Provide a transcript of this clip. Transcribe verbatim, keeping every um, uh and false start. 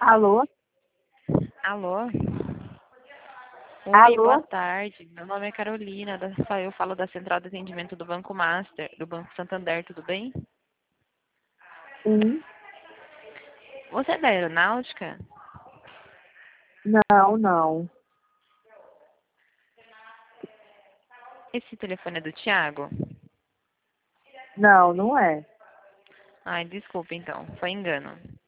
Alô? Alô? Oi, boa Alô? tarde. Meu nome é Carolina. da- Eu falo da Central de Atendimento do Banco Master, do Banco Santander, tudo bem? Sim. Você é da aeronáutica? Não, não. Esse telefone é do Thiago? Não, não é. Ai, desculpa então, foi engano.